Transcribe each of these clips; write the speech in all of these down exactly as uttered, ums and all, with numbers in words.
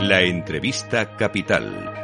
La entrevista capital.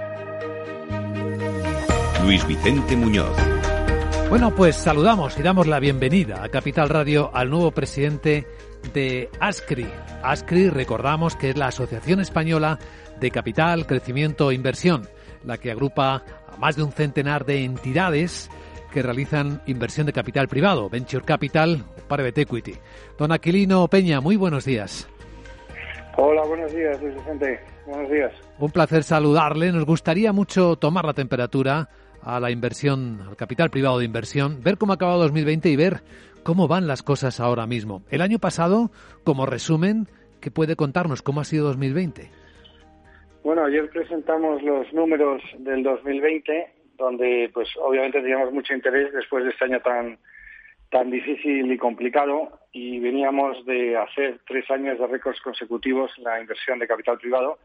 Luis Vicente Muñoz. Bueno, pues saludamos y damos la bienvenida a Capital Radio al nuevo presidente de ASCRI. ASCRI, recordamos que es la Asociación Española de Capital, Crecimiento e Inversión, la que agrupa a más de un centenar de entidades que realizan inversión de capital privado, Venture Capital o Private Equity. Don Aquilino Peña, muy buenos días. Hola, buenos días, Luis Vicente. Buenos días. Un placer saludarle. Nos gustaría mucho tomar la temperatura a la inversión, al capital privado de inversión, ver cómo ha acabado dos mil veinte y ver cómo van las cosas ahora mismo. El año pasado, como resumen, ¿qué puede contarnos? ¿Cómo ha sido dos mil veinte? Bueno, ayer presentamos los números del dos mil veinte, donde pues obviamente teníamos mucho interés después de este año tan tan difícil y complicado, y veníamos de hacer tres años de récords consecutivos en la inversión de capital privado.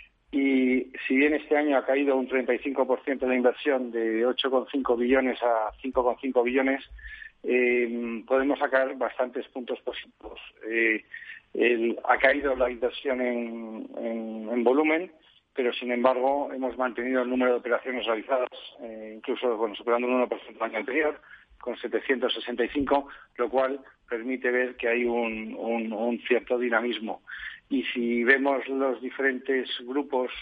Y si bien este año ha caído un treinta y cinco por ciento de la inversión, de ocho coma cinco billones a cinco coma cinco billones, eh, podemos sacar bastantes puntos positivos. Eh, el, ha caído la inversión en, en, en volumen, pero sin embargo hemos mantenido el número de operaciones realizadas, eh, incluso bueno, superando un uno por ciento del año anterior, con setecientos sesenta y cinco, lo cual permite ver que hay un, un, un cierto dinamismo. Y si vemos los diferentes grupos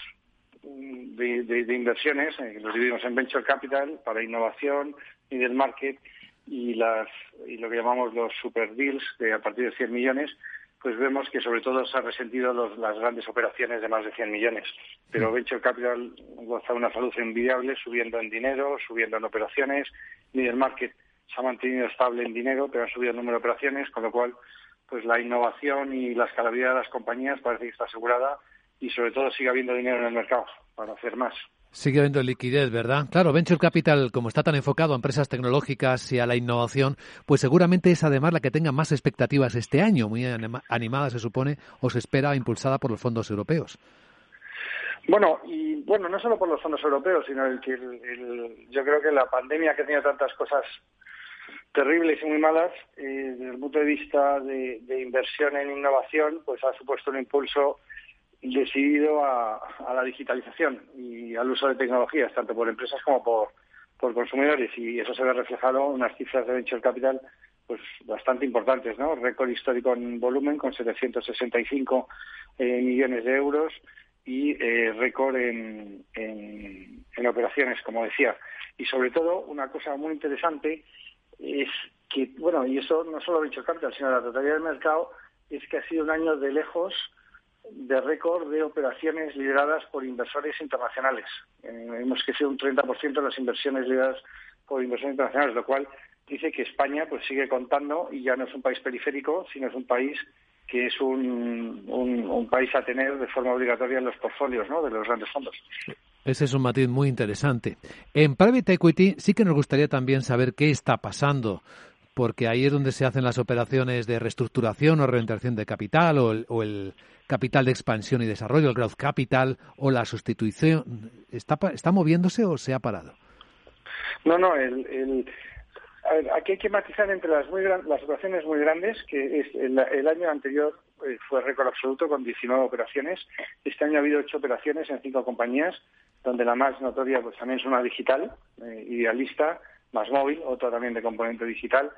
de, de, de inversiones, eh, los dividimos en Venture Capital, para innovación, Middle Market y, las, y lo que llamamos los Super Deals, de a partir de cien millones, pues vemos que sobre todo se han resentido los, las grandes operaciones de más de cien millones. Pero Venture Capital goza de una salud envidiable, subiendo en dinero, subiendo en operaciones. Middle Market se ha mantenido estable en dinero, pero ha subido el número de operaciones, con lo cual pues la innovación y la escalabilidad de las compañías parece que está asegurada, y sobre todo sigue habiendo dinero en el mercado para hacer más. Sigue habiendo liquidez, ¿verdad? Claro, Venture Capital, como está tan enfocado a empresas tecnológicas y a la innovación, pues seguramente es además la que tenga más expectativas este año, muy anima- animada se supone, o se espera, impulsada por los fondos europeos. Bueno, y bueno, no solo por los fondos europeos, sino el que el, el, yo creo que la pandemia, que tenía tantas cosas terribles y muy malas, eh, desde el punto de vista de, de inversión en innovación, pues ha supuesto un impulso decidido a, a la digitalización y al uso de tecnologías, tanto por empresas como por, por consumidores, y eso se ve reflejado en unas cifras de Venture Capital pues bastante importantes, ¿no? Récord histórico en volumen, con setecientos sesenta y cinco eh, millones de euros, y eh, récord en, en, en operaciones, como decía. Y sobre todo, una cosa muy interesante es que, bueno, y eso no solo Venture Capital, sino la totalidad del mercado, es que ha sido un año de lejos de récord de operaciones lideradas por inversores internacionales. Eh, vemos que ha sido un treinta por ciento de las inversiones lideradas por inversores internacionales, lo cual dice que España pues sigue contando, y ya no es un país periférico, sino es un país que es un, un, un país a tener de forma obligatoria en los portfolios, ¿no?, de los grandes fondos. Ese es un matiz muy interesante. En Private Equity sí que nos gustaría también saber qué está pasando, porque ahí es donde se hacen las operaciones de reestructuración o reorientación de capital, o el, o el capital de expansión y desarrollo, el growth capital, o la sustitución. ¿Está, está moviéndose o se ha parado? No, no, el... el... A ver, aquí hay que matizar entre las muy gran, las operaciones muy grandes, que es el, el año anterior eh, fue récord absoluto con diecinueve operaciones. Este año ha habido ocho operaciones en cinco compañías, donde la más notoria pues también es una digital, eh, Idealista, más móvil, otra también de componente digital,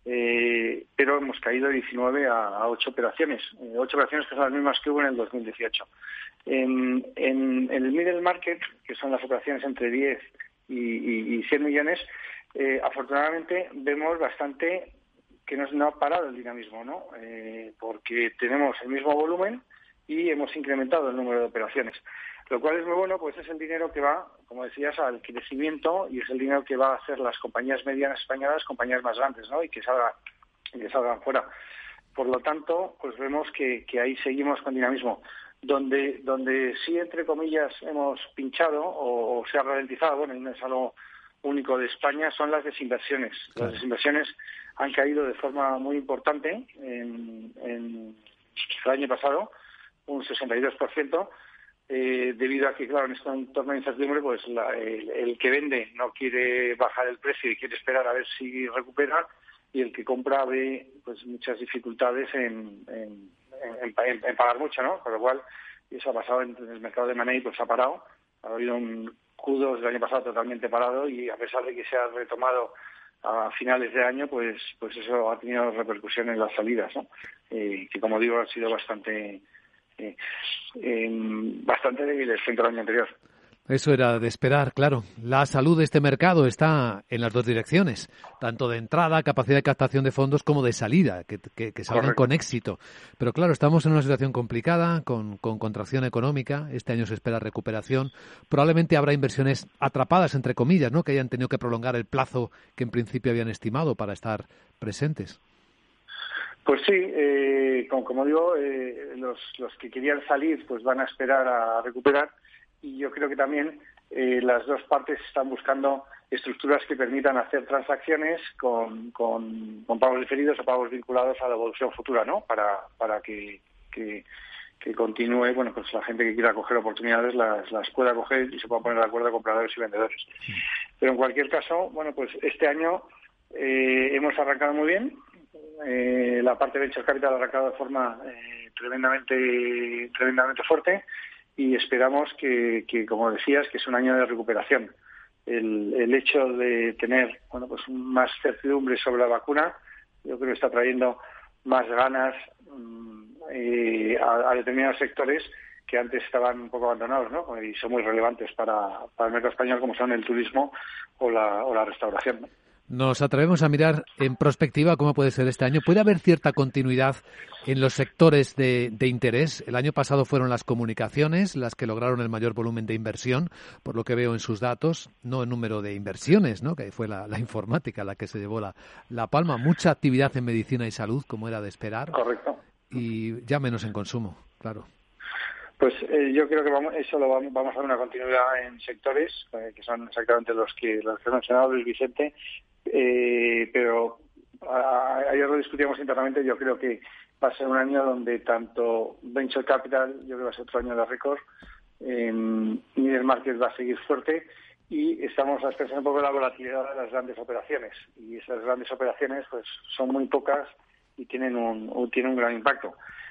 eh, pero hemos caído de diecinueve a, a ocho operaciones, eh, ocho operaciones que son las mismas que hubo en el dos mil dieciocho. En, en, en el middle market, que son las operaciones entre diez y, y, y cien millones, Eh, afortunadamente vemos bastante que no, no ha parado el dinamismo, ¿no? Eh, porque tenemos el mismo volumen y hemos incrementado el número de operaciones, lo cual es muy bueno, pues es el dinero que va, como decías, al crecimiento, y es el dinero que va a hacer las compañías medianas españolas, compañías más grandes, ¿no?, y que salgan, que salgan fuera. Por lo tanto, pues vemos que, que ahí seguimos con dinamismo. Donde, donde sí, entre comillas, hemos pinchado o, o se ha ralentizado, bueno, y no es algo único de España, son las desinversiones. Claro. Las desinversiones han caído de forma muy importante en, en el año pasado, un sesenta y dos por ciento, eh, debido a que, claro, en este entorno de incertidumbre, pues la, el, el que vende no quiere bajar el precio y quiere esperar a ver si recupera, y el que compra ve pues muchas dificultades en, en, en, en, en pagar mucho, ¿no? Con lo cual y eso ha pasado en, en el mercado de money, pues ha parado. Ha habido un Q dos del año pasado totalmente parado y a pesar de que se ha retomado a finales de año, pues pues eso ha tenido repercusión en las salidas, ¿no? Eh, que como digo han sido bastante eh, eh, bastante débiles frente al año anterior. Eso era de esperar, claro. La salud de este mercado está en las dos direcciones, tanto de entrada, capacidad de captación de fondos, como de salida, que, que, que salgan Correcto. con éxito. Pero claro, estamos en una situación complicada, con, con contracción económica. Este año se espera recuperación. Probablemente habrá inversiones atrapadas, entre comillas, ¿no?, que hayan tenido que prolongar el plazo que en principio habían estimado para estar presentes. Pues sí, eh, como, como digo, eh, los, los que querían salir pues van a esperar a recuperar. Y yo creo que también eh, las dos partes están buscando estructuras que permitan hacer transacciones con, con, con pagos diferidos o pagos vinculados a la evolución futura, ¿no? Para, para que, que, que continúe, bueno, pues la gente que quiera coger oportunidades las, las pueda coger y se pueda poner de acuerdo a compradores y vendedores. Pero en cualquier caso, bueno, pues este año eh, hemos arrancado muy bien. Eh, la parte de Venture Capital ha arrancado de forma eh, tremendamente, tremendamente fuerte. Y esperamos que, que, como decías, que es un año de recuperación. El, el hecho de tener, bueno, pues más certidumbre sobre la vacuna, yo creo que está trayendo más ganas eh, a, a determinados sectores que antes estaban un poco abandonados, ¿no? Y son muy relevantes para, para el mercado español, como son el turismo o la, o la restauración, ¿no? Nos atrevemos a mirar en prospectiva cómo puede ser este año. ¿Puede haber cierta continuidad en los sectores de, de interés? El año pasado fueron las comunicaciones las que lograron el mayor volumen de inversión, por lo que veo en sus datos, no el número de inversiones, ¿no?, que fue la, la informática la que se llevó la, la palma. Mucha actividad en medicina y salud, como era de esperar. Correcto. Y ya menos en consumo, claro. Pues eh, yo creo que vamos, eso lo vamos, vamos a ver una continuidad en sectores, eh, que son exactamente los que los que ha mencionado Luis Vicente, eh, pero a, ayer lo discutíamos internamente. Yo creo que va a ser un año donde tanto Venture Capital, yo creo que va a ser otro año de récord, eh, Middle Market va a seguir fuerte y estamos a expensas un poco de la volatilidad de las grandes operaciones, y esas grandes operaciones pues son muy pocas y tienen un, tienen un gran impacto,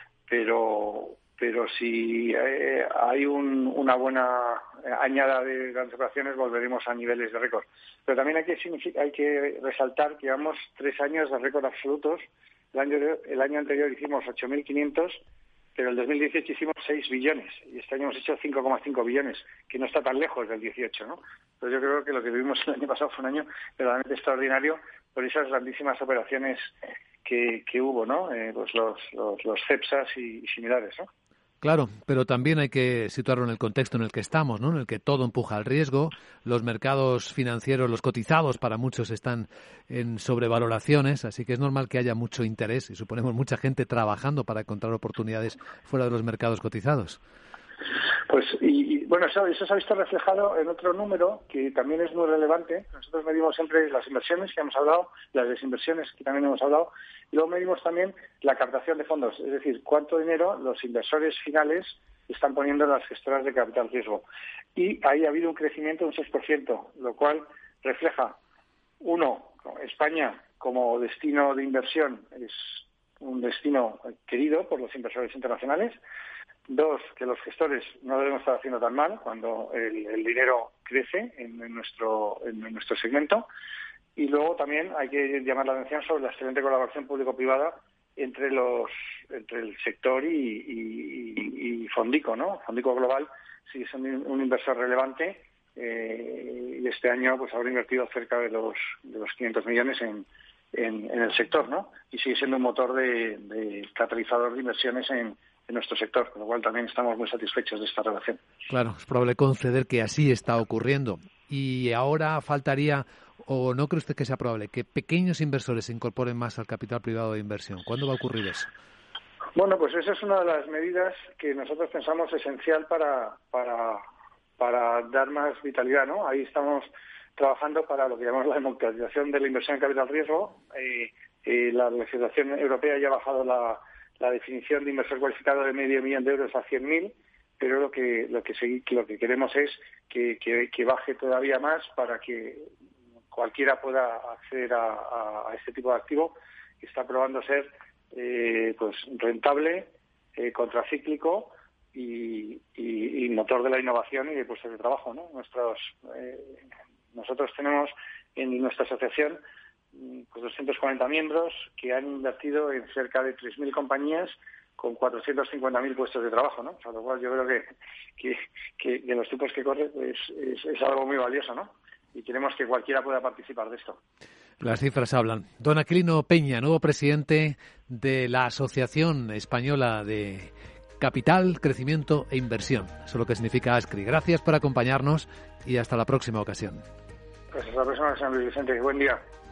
pero pero si eh, hay un, una buena añada de grandes operaciones, volveremos a niveles de récord. Pero también hay que hay que resaltar que llevamos tres años de récord absolutos. El año, el año anterior hicimos ocho mil quinientos, pero el dos mil dieciocho hicimos seis billones y este año hemos hecho cinco coma cinco billones, que no está tan lejos del dieciocho, ¿no? Entonces yo creo que lo que vivimos el año pasado fue un año verdaderamente extraordinario por esas grandísimas operaciones que, que hubo, ¿no? Eh, pues los, los, los CEPSAs y, y similares, ¿no? Claro, pero también hay que situarlo en el contexto en el que estamos, ¿no?, en el que todo empuja al riesgo. Los mercados financieros, los cotizados, para muchos están en sobrevaloraciones, así que es normal que haya mucho interés y suponemos mucha gente trabajando para encontrar oportunidades fuera de los mercados cotizados. Pues, y, y bueno, eso, eso se ha visto reflejado en otro número que también es muy relevante. Nosotros medimos siempre las inversiones que hemos hablado, las desinversiones que también hemos hablado, y luego medimos también la captación de fondos, es decir, cuánto dinero los inversores finales están poniendo en las gestoras de capital riesgo. Y ahí ha habido un crecimiento de un seis por ciento, lo cual refleja, uno, España como destino de inversión es un destino querido por los inversores internacionales. Dos, que los gestores no debemos estar haciendo tan mal cuando el, el dinero crece en, en nuestro en, en nuestro segmento. Y luego también hay que llamar la atención sobre la excelente colaboración público-privada entre los entre el sector y, y, y Fondico, ¿no? Fondico Global sigue siendo un inversor relevante eh, y este año pues habrá invertido cerca de los de los quinientos millones en, en, en el sector, ¿no? Y sigue siendo un motor de, de catalizador de inversiones en en nuestro sector, con lo cual también estamos muy satisfechos de esta relación. Claro, es probable conceder que así está ocurriendo. Y ahora faltaría, o no cree usted que sea probable, que pequeños inversores se incorporen más al capital privado de inversión. ¿Cuándo va a ocurrir eso? Bueno, pues esa es una de las medidas que nosotros pensamos esencial para, para, para dar más vitalidad, ¿no? Ahí estamos trabajando para lo que llamamos la democratización de la inversión en capital riesgo. Eh, eh, la legislación europea ya ha bajado la la definición de inversor cualificado de medio millón de euros a cien mil, pero lo que lo que, se, lo que queremos es que, que, que baje todavía más para que cualquiera pueda acceder a, a, a este tipo de activo que está probando ser eh, pues rentable, eh, contracíclico y, y, y motor de la innovación y de puestos de trabajo, ¿no? Nuestros, eh, nosotros tenemos en nuestra asociación pues doscientos cuarenta miembros que han invertido en cerca de tres mil compañías con cuatrocientos cincuenta mil puestos de trabajo, ¿no? O sea, lo cual yo creo que, que, que, que en los tiempos que corren pues, es, es algo muy valioso, ¿no? Y queremos que cualquiera pueda participar de esto. Las cifras hablan. Don Aquilino Peña, nuevo presidente de la Asociación Española de Capital, Crecimiento e Inversión. Eso es lo que significa ASCRI. Gracias por acompañarnos y hasta la próxima ocasión. Pues hasta la próxima, señor Luis Vicente. Buen día.